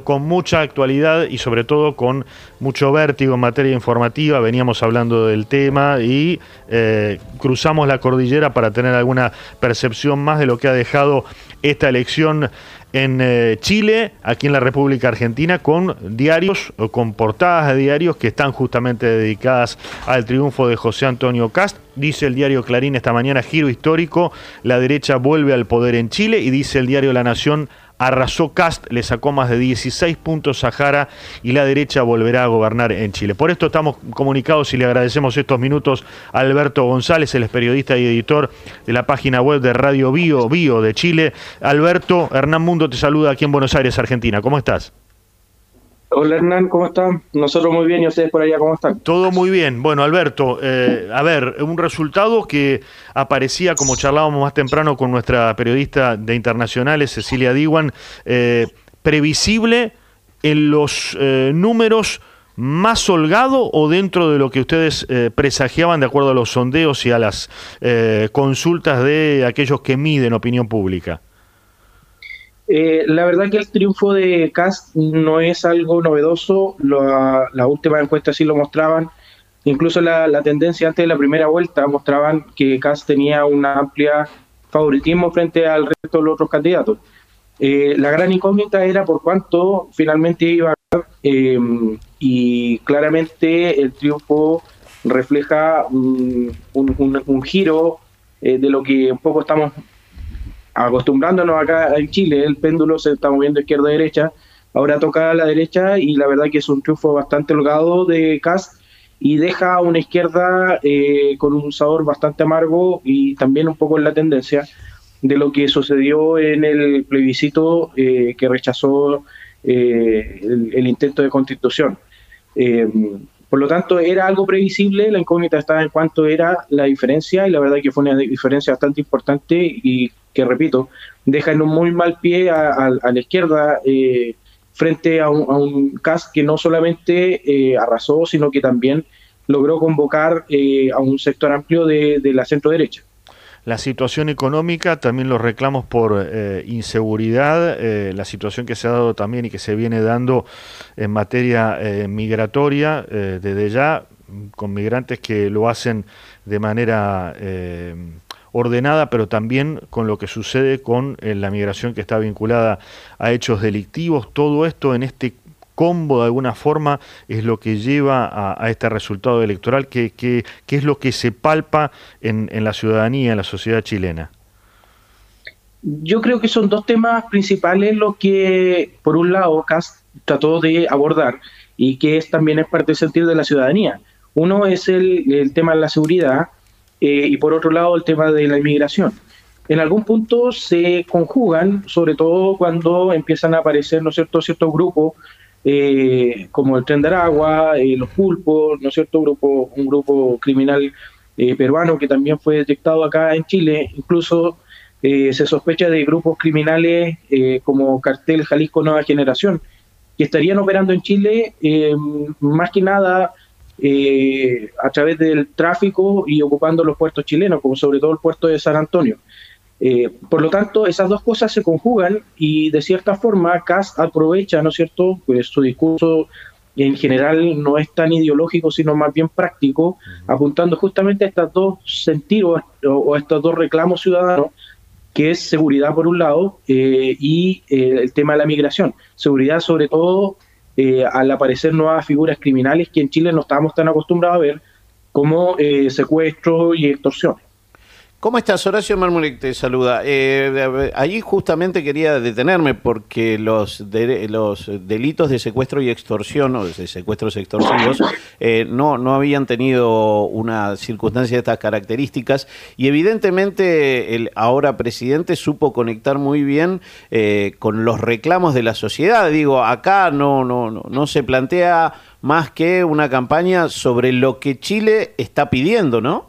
con mucha actualidad y sobre todo con mucho vértigo en materia informativa. Veníamos hablando del tema y cruzamos la cordillera para tener alguna percepción más de lo que ha dejado esta elección en Chile, aquí en la República Argentina, con diarios o con portadas de diarios que están justamente dedicadas al triunfo de José Antonio Kast. Dice el diario Clarín esta mañana: giro histórico, la derecha vuelve al poder en Chile. Y dice el diario La Nación: arrasó Kast, le sacó más de 16 puntos a Jara y la derecha volverá a gobernar en Chile. Por esto estamos comunicados y le agradecemos estos minutos a Alberto González, él es periodista y editor de la página web de Radio Bio de Chile. Alberto, Hernán Mundo te saluda aquí en Buenos Aires, Argentina. ¿Cómo estás? Hola Hernán, ¿cómo están? Nosotros muy bien, ¿y ustedes por allá cómo están? Todo muy bien. Bueno, Alberto, a ver, un resultado que aparecía, como charlábamos más temprano con nuestra periodista de internacionales, Cecilia Diwan, previsible en los números, más holgado o dentro de lo que ustedes presagiaban de acuerdo a los sondeos y a las consultas de aquellos que miden opinión pública. La verdad que el triunfo de Kast no es algo novedoso, las últimas encuestas sí lo mostraban, incluso la tendencia antes de la primera vuelta mostraban que Kast tenía una amplia favoritismo frente al resto de los otros candidatos. La gran incógnita era por cuánto finalmente iba a ganar, y claramente el triunfo refleja un giro de lo que un poco estamos acostumbrándonos acá en Chile. El péndulo se está moviendo izquierda a derecha, ahora toca a la derecha y la verdad que es un triunfo bastante holgado de Kast y deja a una izquierda con un sabor bastante amargo y también un poco en la tendencia de lo que sucedió en el plebiscito que rechazó el intento de constitución. Por lo tanto, era algo previsible, la incógnita estaba en cuánto era la diferencia y la verdad que fue una diferencia bastante importante y que, repito, deja en un muy mal pie a la izquierda frente a un Kast que no solamente arrasó, sino que también logró convocar a un sector amplio de la centro-derecha. La situación económica, también los reclamos por inseguridad, la situación que se ha dado también y que se viene dando en materia migratoria, desde ya, con migrantes que lo hacen de manera ordenada, pero también con lo que sucede con la migración que está vinculada a hechos delictivos. Todo esto en este combo de alguna forma es lo que lleva a este resultado electoral. ¿Qué es lo que se palpa en la ciudadanía, en la sociedad chilena? Yo creo que son dos temas principales los que, por un lado, Kast trató de abordar y que también es parte del sentir de la ciudadanía. Uno es el tema de la seguridad y por otro lado el tema de la inmigración. En algún punto se conjugan, sobre todo cuando empiezan a aparecer, ¿no es cierto?, ciertos grupos como el Tren de Aragua, los Pulpos, ¿no es cierto?, un grupo criminal peruano que también fue detectado acá en Chile. Incluso se sospecha de grupos criminales como Cartel Jalisco Nueva Generación, que estarían operando en Chile más que nada a través del tráfico y ocupando los puertos chilenos, como sobre todo el puerto de San Antonio. Por lo tanto, esas dos cosas se conjugan y de cierta forma Kast aprovecha, ¿no es cierto?, pues su discurso en general no es tan ideológico, sino más bien práctico, apuntando justamente a estos dos sentidos o a estos dos reclamos ciudadanos, que es seguridad por un lado y el tema de la migración. Seguridad sobre todo al aparecer nuevas figuras criminales que en Chile no estábamos tan acostumbrados a ver, como secuestro y extorsión. ¿Cómo estás? Horacio Marmurek te saluda. Allí justamente quería detenerme porque los delitos de secuestro y extorsión, o de secuestros extorsivos, no habían tenido una circunstancia de estas características y evidentemente el ahora presidente supo conectar muy bien con los reclamos de la sociedad. Digo, acá no se plantea más que una campaña sobre lo que Chile está pidiendo, ¿no?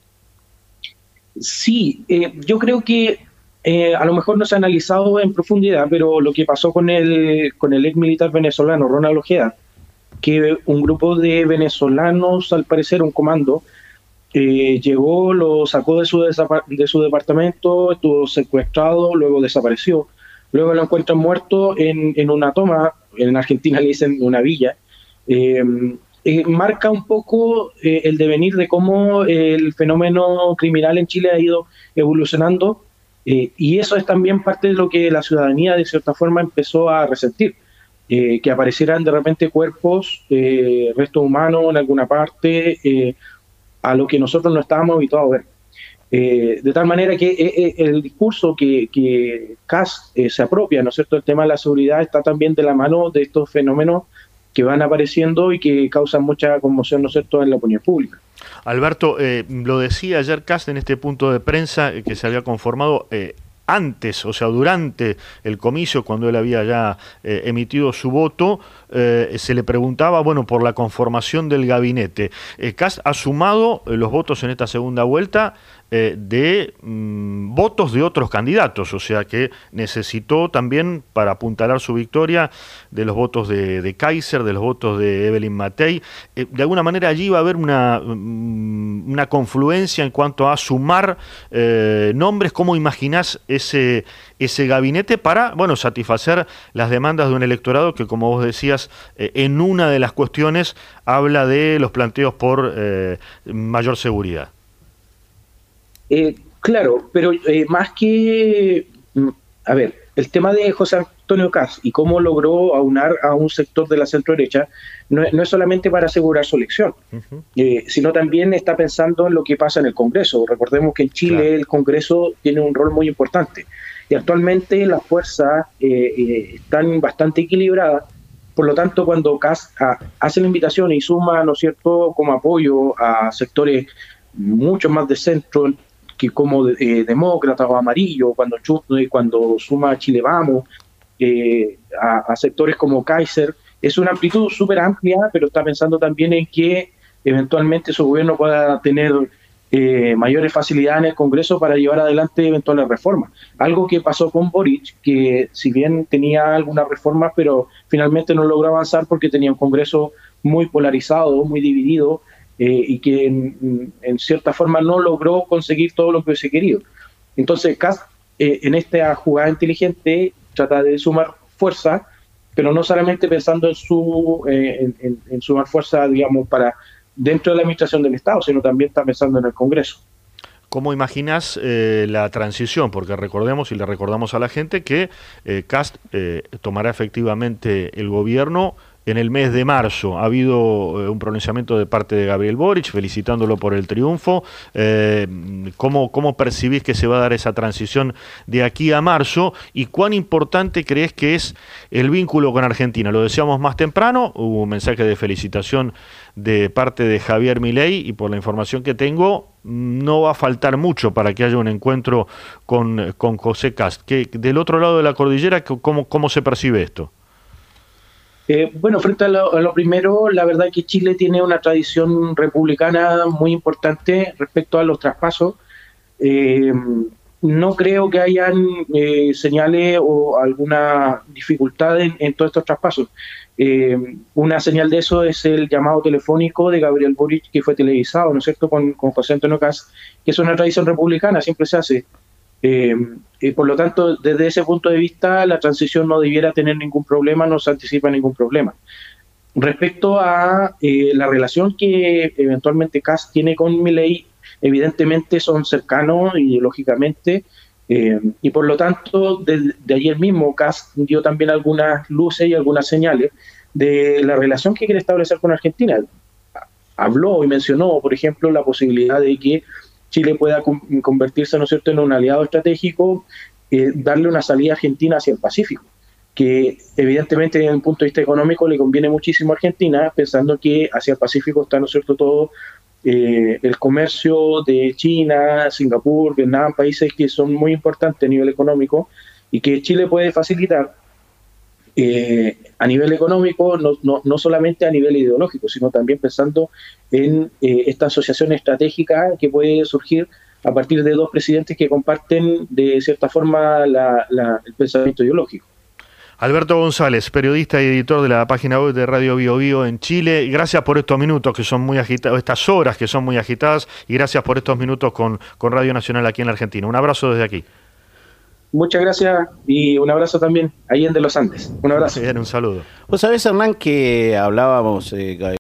Sí, yo creo que a lo mejor no se ha analizado en profundidad, pero lo que pasó con el ex militar venezolano, Ronald Ojeda, que un grupo de venezolanos, al parecer un comando, llegó, lo sacó de su departamento, estuvo secuestrado, luego desapareció, luego lo encuentran muerto en una toma en Argentina le dicen una villa, marca un poco el devenir de cómo el fenómeno criminal en Chile ha ido evolucionando, y eso es también parte de lo que la ciudadanía de cierta forma empezó a resentir, que aparecieran de repente cuerpos, restos humanos en alguna parte, a lo que nosotros no estábamos habituados a ver. De tal manera que el discurso que Kast se apropia, ¿no es cierto?, el tema de la seguridad está también de la mano de estos fenómenos que van apareciendo y que causan mucha conmoción, ¿no es cierto?, en la opinión pública. Alberto, lo decía ayer Kast en este punto de prensa que se había conformado antes, o sea, durante el comicio, cuando él había ya emitido su voto, se le preguntaba, bueno, por la conformación del gabinete. Kast ha sumado los votos en esta segunda vuelta de votos de otros candidatos, o sea que necesitó también, para apuntalar su victoria, de los votos de Kaiser, de los votos de Evelyn Matei. De alguna manera allí va a haber una confluencia en cuanto a sumar nombres. ¿Cómo imaginás ese gabinete para, bueno, satisfacer las demandas de un electorado que, como vos decías, en una de las cuestiones habla de los planteos por mayor seguridad? Claro, pero más que, a ver, el tema de José Antonio Kast y cómo logró aunar a un sector de la centro-derecha no es solamente para asegurar su elección, sino también está pensando en lo que pasa en el Congreso. Recordemos que en Chile, claro, el Congreso tiene un rol muy importante y actualmente las fuerzas están bastante equilibradas. Por lo tanto, cuando Kast hace la invitación y suma, ¿no es cierto?, como apoyo a sectores mucho más de centro, que como demócrata o amarillo, cuando suma a Chile Vamos, a sectores como Kaiser, es una amplitud súper amplia, pero está pensando también en que eventualmente su gobierno pueda tener mayores facilidades en el Congreso para llevar adelante eventuales reformas. Algo que pasó con Boric, que si bien tenía algunas reformas, pero finalmente no logró avanzar porque tenía un Congreso muy polarizado, muy dividido, y que en cierta forma no logró conseguir todo lo que hubiese querido. Entonces Kast, en esta jugada inteligente, trata de sumar fuerza, pero no solamente pensando en sumar fuerza, digamos, para dentro de la administración del Estado, sino también está pensando en el Congreso. ¿Cómo imaginas la transición? Porque recordemos y le recordamos a la gente que Kast tomará efectivamente el gobierno en el mes de marzo. Ha habido un pronunciamiento de parte de Gabriel Boric felicitándolo por el triunfo. ¿Cómo percibís que se va a dar esa transición de aquí a marzo? ¿Y cuán importante crees que es el vínculo con Argentina? Lo decíamos más temprano, hubo un mensaje de felicitación de parte de Javier Milei y por la información que tengo, no va a faltar mucho para que haya un encuentro con José Kast. Del otro lado de la cordillera, ¿cómo se percibe esto? Bueno, frente a lo primero, la verdad es que Chile tiene una tradición republicana muy importante respecto a los traspasos. No creo que hayan señales o alguna dificultad en todos estos traspasos. Una señal de eso es el llamado telefónico de Gabriel Boric, que fue televisado, ¿no es cierto?, con José Antonio Kast, que es una tradición republicana, siempre se hace. Por lo tanto, desde ese punto de vista, la transición no debiera tener ningún problema, no se anticipa ningún problema. Respecto a la relación que eventualmente Kast tiene con Milei, evidentemente son cercanos ideológicamente, y por lo tanto, de ayer mismo Kast dio también algunas luces y algunas señales de la relación que quiere establecer con Argentina. Habló y mencionó, por ejemplo, la posibilidad de que Chile pueda convertirse, ¿no es cierto?, en un aliado estratégico, darle una salida a Argentina hacia el Pacífico, que evidentemente desde un punto de vista económico le conviene muchísimo a Argentina, pensando que hacia el Pacífico está, ¿no es cierto?, todo el comercio de China, Singapur, Vietnam, países que son muy importantes a nivel económico y que Chile puede facilitar a nivel económico, no solamente a nivel ideológico, sino también pensando en esta asociación estratégica que puede surgir a partir de dos presidentes que comparten de cierta forma el pensamiento ideológico. Alberto González, periodista y editor de la página web de Radio Bio Bio en Chile. Gracias por estos minutos que son muy agitados, estas horas que son muy agitadas, y gracias por estos minutos con Radio Nacional aquí en la Argentina. Un abrazo desde aquí. Muchas gracias y un abrazo también, ahí en De los Andes. Un abrazo. Bien, un saludo. Vos sabés, Hernán, que hablábamos